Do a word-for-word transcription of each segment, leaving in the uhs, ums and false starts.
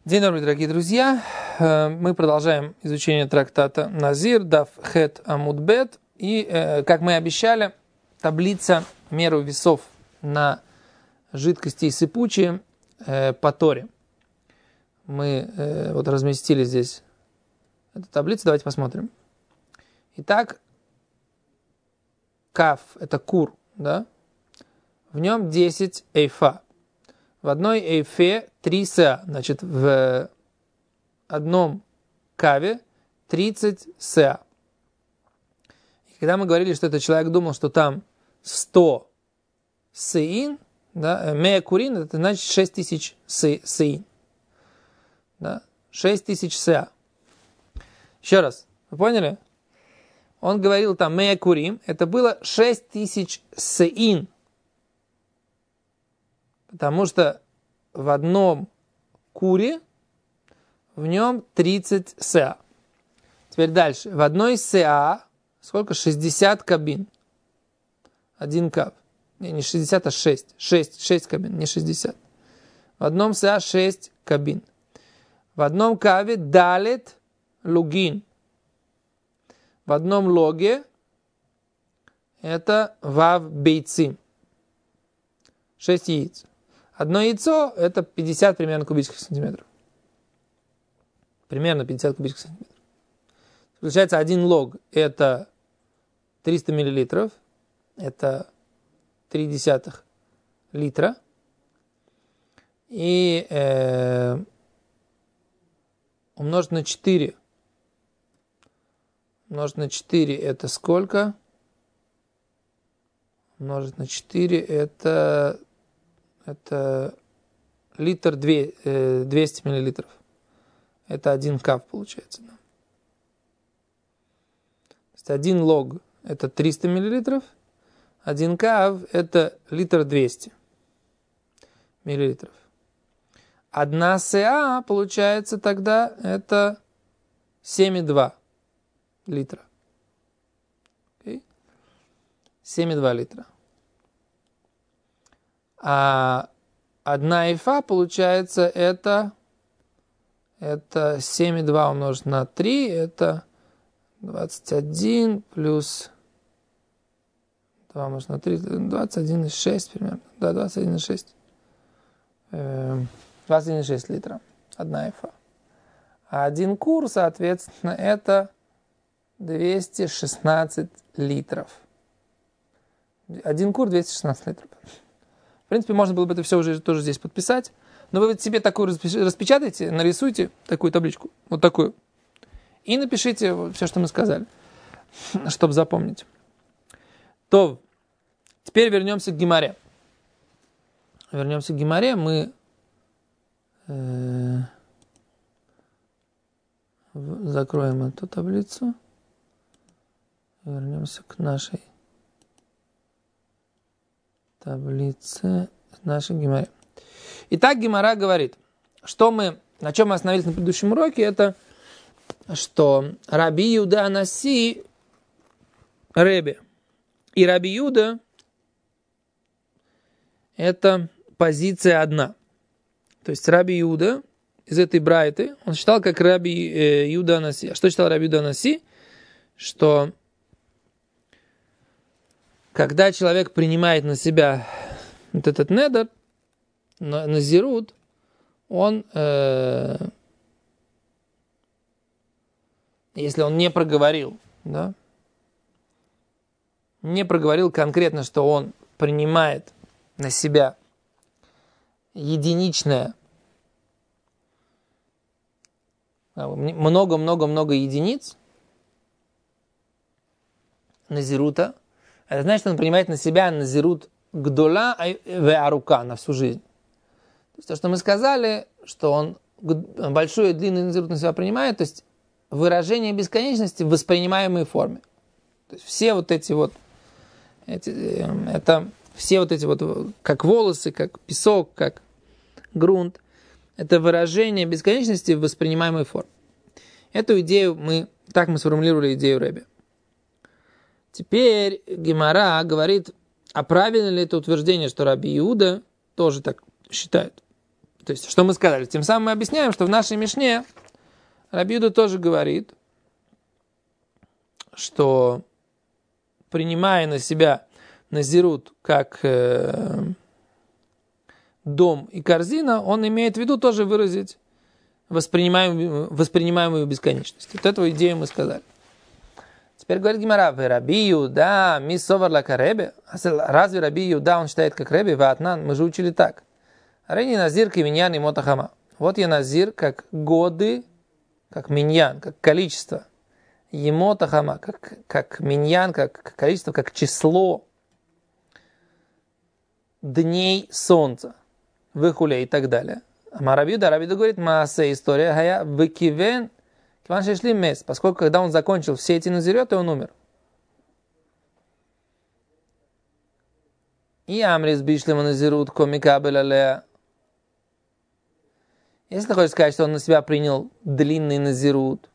День добрый, дорогие друзья. Мы продолжаем изучение трактата Назир, Даф Хет Амуд Бет. И, как мы и обещали, таблица меру весов на жидкости и сыпучие по Торе. Мы вот разместили здесь эту таблицу. Давайте посмотрим. Итак, Каф – это кур, да? В нем десять эйфа. В одной эйфе три сеа, значит, в одном каве тридцать сеа. И когда мы говорили, что этот человек думал, что там сто сеин, да, мея курин, это значит шесть тысяч сеин. Да, шесть тысяч сеа. Еще раз, вы поняли? Он говорил там мея курим, это было шесть тысяч сеин. Потому что в одном куре в нем тридцать сеа. Теперь дальше. В одной сеа сколько? шестьдесят кабин. Один кав. Не, не шестьдесят, а шесть. шесть, шесть кабин, не шестьдесят. В одном сеа шесть кабин. В одном каве далет лугин. В одном логе это вав бейцим. шесть яиц. Одно яйцо – это пятьдесят примерно кубических сантиметров. Примерно пятьдесят кубических сантиметров. Получается, один лог – это триста миллилитров. Это три десятых литра. И э, умножить на четыре. Умножить на четыре – это сколько? Умножить на четыре – это... Это литр двести миллилитров. Это один кав получается. Да? То есть один лог это триста миллилитров. Один кав это литр двести миллилитров. Одна сеа получается тогда это семь и два литра. Okay? семь и два литра. А одна эйфа, получается, это, это семь и два умножить на три, это двадцать один плюс два умножить на три, двадцать один и шесть примерно. Да, двадцать один и шесть. двадцать один и шесть литра. Одна эйфа. А один кур, соответственно, это двести шестнадцать литров. Один кур двести шестнадцать литров. В принципе, можно было бы это все уже тоже здесь подписать. Но вы себе такую распечатайте, нарисуйте такую табличку. Вот такую. И напишите все, что мы сказали. Чтобы запомнить. То, теперь вернемся к Гемаре. Вернемся к Гемаре. Мы э, закроем эту таблицу. Вернемся к нашей таблице нашей Гемаре. Итак, Гемара говорит, что мы, на чем мы остановились на предыдущем уроке, это что Раби Юда Анаси Ребе и Раби Юда это позиция одна. То есть Раби Юда из этой брайты, он считал как Раби э, Юда Анаси. А что считал Раби Юда Анаси? Что когда человек принимает на себя вот этот недер, назирут, он, э, если он не проговорил, да, не проговорил конкретно, что он принимает на себя единичное, много-много-много единиц назирута, это значит, что он принимает на себя назирут гдола ве арука на всю жизнь. То есть то, что мы сказали, что он большой и длинный назирут на себя принимает, то есть выражение бесконечности в воспринимаемой форме. То есть все вот эти вот, эти, это все вот эти вот, как волосы, как песок, как грунт, это выражение бесконечности в воспринимаемой форме. Эту идею мы, так мы сформулировали идею Ребе. Теперь Гемара говорит, а правильно ли это утверждение, что Раби Иуда тоже так считает? То есть, что мы сказали? Тем самым мы объясняем, что в нашей Мишне Раби Юда тоже говорит, что принимая на себя назирут как э, дом и корзина, он имеет в виду тоже выразить воспринимаемую, воспринимаемую бесконечность. Вот эту идею мы сказали. Теперь говорит Гемара, Раби Юда, миссовар лака Ребе. Разве Раби Юда, он считает как Ребе? Ватнан, мы же учили так. Рейни назир киминьян и мотахама. Вот я назир как годы, как миньян, как количество. Емотахама, как, как миньян, как количество, как число дней солнца. Выхуля и так далее. А Раби Юда, Раби Юда говорит, маасе история, хая выкивен, киван шешли мес, поскольку когда он закончил все эти назиреты, он умер. И амрис бишлема назирут комикабель алея. Если ты хочешь сказать, что он на себя принял длинный назирут,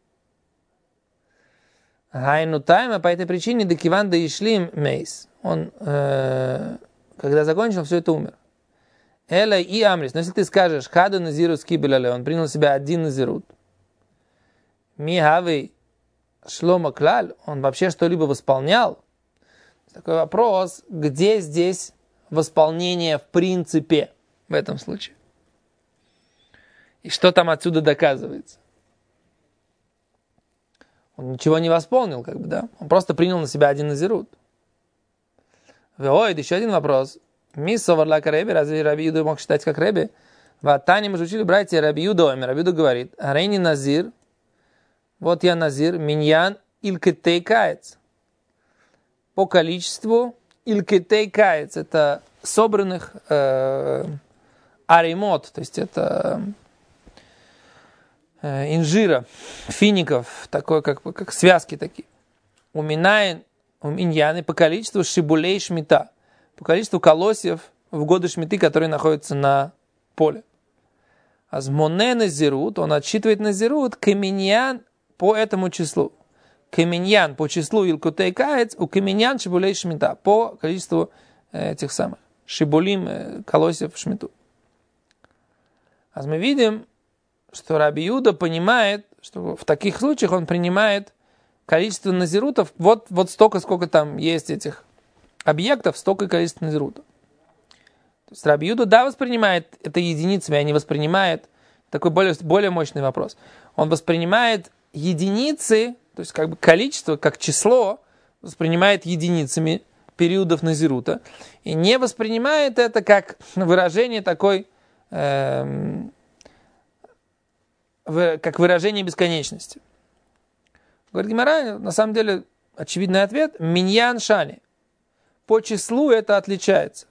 гайну тайма, по этой причине декиван да ишлим мейс. Он, э, когда закончил, все это умер. Эла и амрис. Но если ты скажешь, хада назирут скибелале, он принял на себя один назирут. Ми хавей шлома клаль, он вообще что-либо восполнял. Такой вопрос, где здесь восполнение в принципе в этом случае? И что там отсюда доказывается? Он ничего не восполнил, как бы, да? Он просто принял на себя один назирут. Ой, еще один вопрос. Мисс Варлака Реби, разве Раби Юда мог считать как Реби? В Тане мы же учили братья Раби Юда, Раби Юда говорит, Рейни назир, вот я назир, миньян илькетей каец. По количеству илькетей каец, это собранных э, аримот, то есть это э, инжира, фиников, такой как, как связки такие. Уминайн, уминьяны по количеству шибулей шмита, по количеству колосьев в годы шмиты, которые находятся на поле. А с моне назирут, он отсчитывает назирут каминьян по этому числу. Каминьян по числу илкутей каец, у каминьян шибулей шмита, по количеству этих самых шибулим, колосьев в шмиту. А мы видим, что Раби Юда понимает, что в таких случаях он принимает количество назирутов, вот, вот столько, сколько там есть этих объектов, столько количества назирутов. То есть Раби Юда, да, воспринимает это единицами, а не воспринимает, такой более, более мощный вопрос. Он воспринимает единицы, то есть как бы количество, как число, воспринимает единицами периодов назирута, и не воспринимает это как выражение такой, эм, вы, как выражение бесконечности. Говорит Гемара, на самом деле, очевидный ответ, миньян шани. По числу это отличается.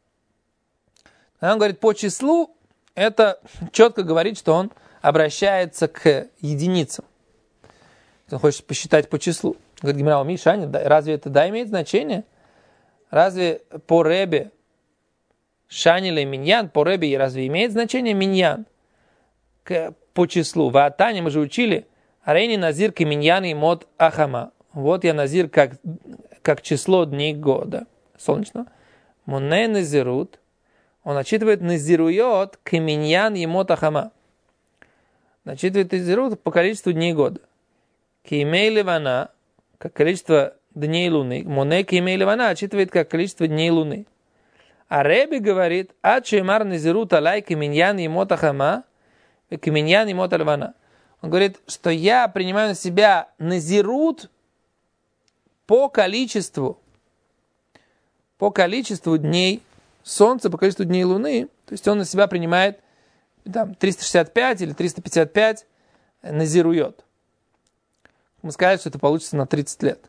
Он говорит, по числу это четко говорит, что он обращается к единицам. Он хочет посчитать по числу. Говорит Гемара, Мишаня, разве это да имеет значение? Разве по Ребе шани или миньян, по Ребе разве имеет значение миньян к, по числу? В Атане мы же учили, арейни назир ки миньян и мод ахама. Вот я назир как, как число дней года солнечного. Моне назирут, он отчитывает назирует ки миньян и мод ахама. Отчитывает назирут по количеству дней года. Ки имей ливана, как количество дней луны. Моне ки имей ливана отчитывает как количество дней луны. А Реби говорит, а чемар назирут алай ки миньян и мод ахама, ки миньян и мод ливана. Он говорит, что я принимаю на себя назирут по количеству, по количеству дней солнца, по количеству дней луны. То есть он на себя принимает там, триста шестьдесят пять или триста пятьдесят пять назирует. Мы сказали, что это получится на тридцать лет.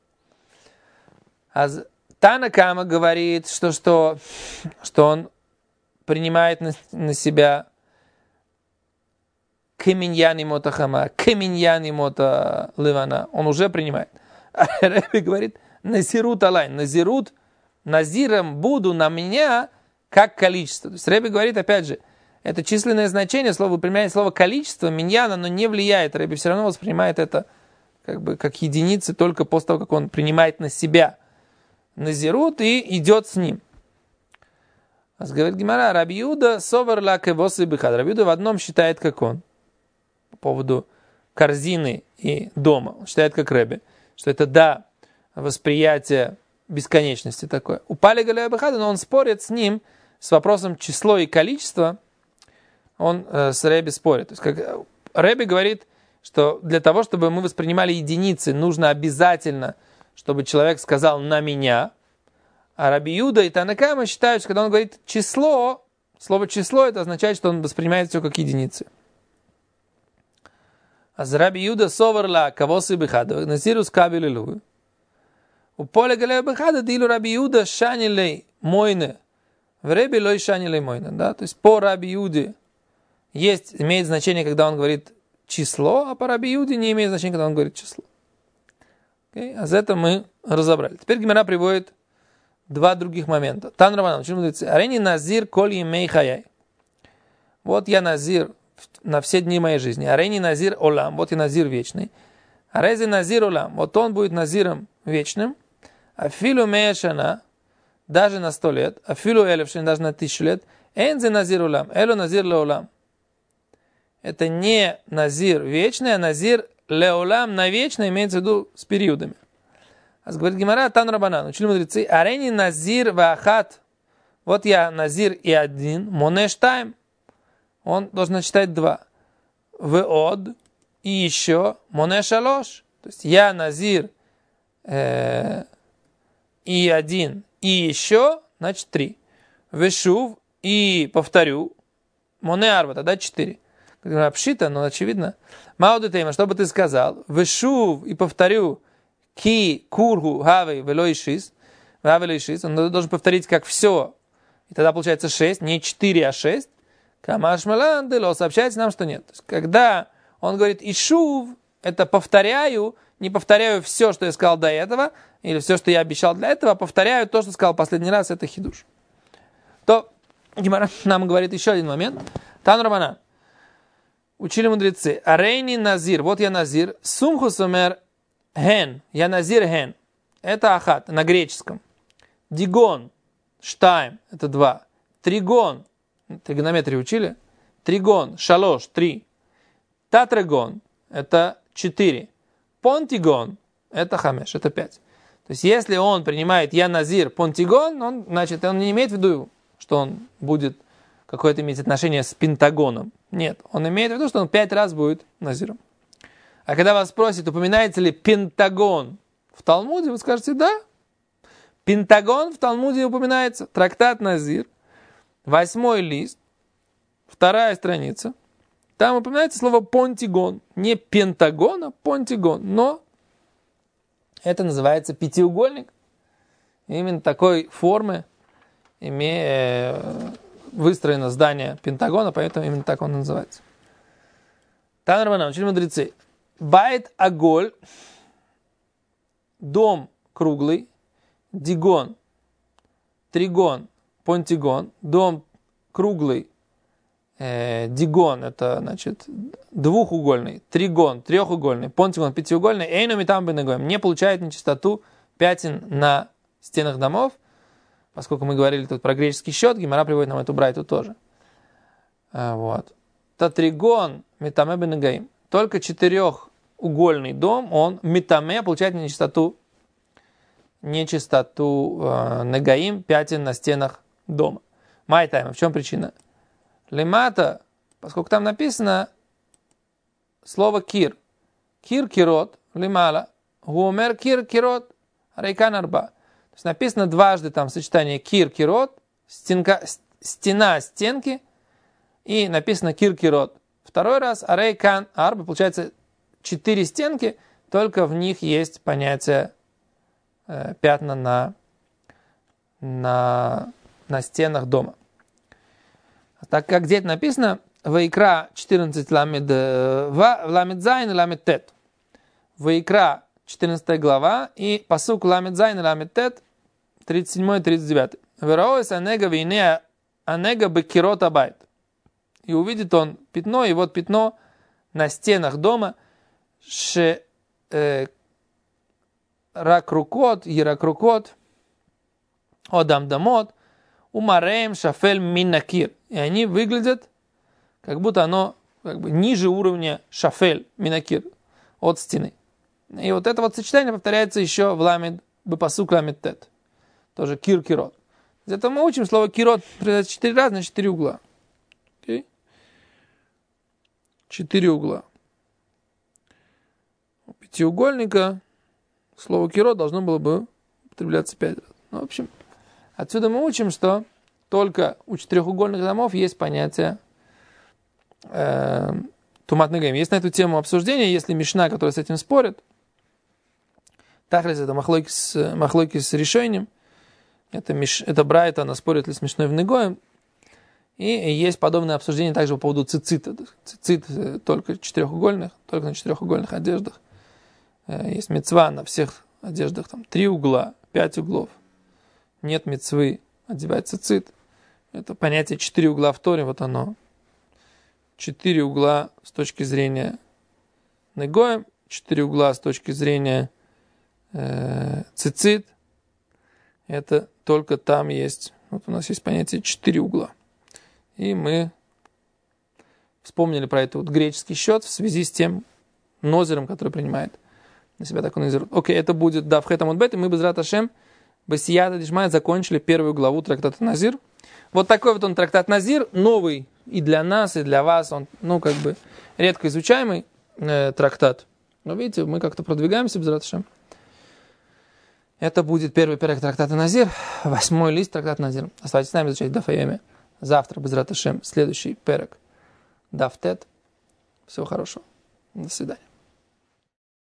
А Тана Кама говорит, что, что, что он принимает на, на себя каминьян и мота хама, каминьян и мота ливана. Он уже принимает. А Реби говорит, назирут алайн, назирут, назиром буду на меня как количество. То есть Реби говорит, опять же, это численное значение, слово применяет слово количество, миньяна, но не влияет. Реби все равно воспринимает это как бы как единицы только после того, как он принимает на себя назирут и идет с ним. А говорит Гемара, Раби Иуда совар ла кевосы бихад. Раби Иуда в одном считает, как он. По поводу корзины и дома. Он считает, как Рэби. Что это, да, восприятие бесконечности такое. У Пали Галя Бихада, но он спорит с ним с вопросом число и количество. Он э, с Рэби спорит. То есть, как Рэби говорит, что для того, чтобы мы воспринимали единицы, нужно обязательно, чтобы человек сказал «на меня». А Раби Иуда и Тана Кама считают, что когда он говорит «число», слово «число» это означает, что он воспринимает все как единицы. А за Раби Иуда соварла кавосы бихада, назирус кабели луи. У поля галея бихада дилу Раби Иуда шанилей мойне, в Рэби лой шанилей мойне. Да? То есть по Раби Иуде есть, имеет значение, когда он говорит число, а по Раби Иуде не имеет значения, когда он говорит число. Okay? А за это мы разобрали. Теперь Гемара приводит два других момента. Тан Раванан, почему говорится, арени назир коль емей хаяй. Вот я назир на все дни моей жизни. Арени назир олам, вот я назир вечный. Арези назир олам, вот он будет назиром вечным. Афилу меешана, даже на сто лет. Афилу элевшин, даже на тысячу лет. Энзе назир олам, элу назир леолам. Это не назир вечный, а назир леолам на вечный, имеется в виду с периодами. А говорит Гемара, Тан Рабанан, учили мудрецы, арени назир вахат. Вот я назир и один, монеш тайм. Он должен читать два. Веод и еще монеш алош. То есть я назир э, и один, и еще, значит три. Вешув и повторю, моне арва, тогда четыре. Пшита, но очевидно. Мауду тейма, что бы ты сказал? Вешув и повторю, ки кургу гавей велоишис, велоишис. Он должен повторить как все. И тогда получается шесть, не четыре, а шесть. Камаш меландело сообщается нам, что нет. То есть, когда он говорит ишув, это повторяю, не повторяю все, что я сказал до этого, или все, что я обещал для этого, а повторяю то, что сказал последний раз, это хидуш. То Гемара нам говорит еще один момент. Тан Рамана. Учили мудрецы. Арейни назир. Вот я назир. Сумху сумер ген. Я назир ген. Это ахат на греческом. Дигон. Штайм. Это два. Тригон. Тригонометрию учили? Тригон. Шалош. Три. Татригон. Это четыре. Понтигон. Это хамеш. Это пять. То есть, если он принимает я назир понтигон, он, значит, он не имеет в виду, что он будет какое-то иметь отношение с пентагоном. Нет, он имеет в виду, что он пять раз будет назиром. А когда вас спросят, упоминается ли пентагон в Талмуде, вы скажете, да. Пентагон в Талмуде упоминается. Трактат Назир, восьмой лист, вторая страница. Там упоминается слово понтигон. Не пентагон, а понтигон. Но это называется пятиугольник. Именно такой формы имея... выстроено здание Пентагона, поэтому именно так он называется. Тан Рабанан, учили мудрецы. Байт аголь, дом круглый, дигон, тригон, понтигон, дом круглый, э, дигон, это значит двухугольный, тригон, трехугольный, понтигон, пятиугольный, эйну митам бенегоем, не получает нечистоту пятен на стенах домов. Поскольку мы говорили тут про греческий счет, Гемара приводит нам эту брайту тоже. А, вот. Татригон митаме бенегаим. Только четырехугольный дом, он митаме получает нечистоту, нечистоту э, негаим, пятен на стенах дома. Майтайма. В чем причина? Лемата, поскольку там написано слово кир. Кир кирот, лемала. Гуомер кир кирот, рейкан арба. То есть написано дважды там сочетание кир-кирот, стенка, стена стенки, и написано кир-кирот. Второй раз арей-кан арба, получается четыре стенки, только в них есть понятие э, пятна на, на, на стенах дома. Так как здесь написано Ваикра четырнадцать ламед ламед зайн и ламед тет. Ваикра четырнадцатая глава, и пасук ламед зайн и ламед тет, тридцать седьмой тридцать девятый. Вероис анега вейне анега бекирот абайт. И увидит он пятно, и вот пятно на стенах дома, ше э, ракрукот, еракрукот, одам дамот, Умареем шафель минакир. И они выглядят, как будто оно как бы ниже уровня шафель минакир от стены. И вот это вот сочетание повторяется еще в ламед, бепасук ламед тет. Тоже кир кирот. Зато мы учим слово кирот четыре раза на четыре угла. Okay? Четыре угла. У пятиугольника слово кирот должно было бы употребляться пять раз. Ну, в общем, отсюда мы учим, что только у четырехугольных домов есть понятие э, тумат негаим. Есть на эту тему обсуждение, если Мишна, которая с этим спорит, тахлис это махлойкис, махлойкис с решением, это, миш, это брайта, она спорит ли с Мишной в негоем, и есть подобное обсуждение также по поводу цицита. Цицит только четырехугольных, только на четырехугольных одеждах. Есть мицва на всех одеждах, там три угла, пять углов. Нет мицвы одевать цицит. Это понятие четыре угла в Торе, вот оно. Четыре угла с точки зрения негоем, четыре угла с точки зрения э, цицит. Это только там есть, вот у нас есть понятие четыре угла. И мы вспомнили про этот вот греческий счет в связи с тем нозером, который принимает на себя такой назир. Окей, это будет дав хэтам от бет, и мы без рат Ашем басията дишмай закончили первую главу трактата Назир. Вот такой вот он трактат Назир, новый и для нас, и для вас. Он, ну, как бы редко изучаемый э, трактат. Но видите, мы как-то продвигаемся без рат Ашем. Это будет первый перек трактата Назир, восьмой лист трактата Назир. Оставайтесь с нами изучать даф Айоми. Завтра без рат Ашем следующий перек даф Тет. Всего хорошего. До свидания.